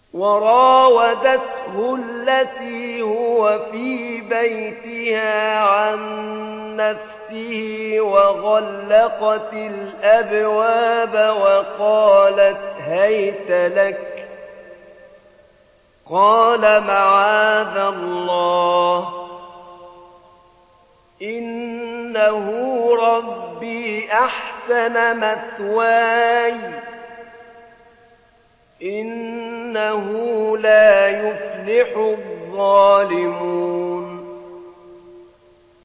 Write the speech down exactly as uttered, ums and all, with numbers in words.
وراودته التي هو في بيتها عن نفسه وغلقت الأبواب وقالت هيت لك قال معاذ الله إنه ربي أحسن مثواي إنه لا يفلح الظالمون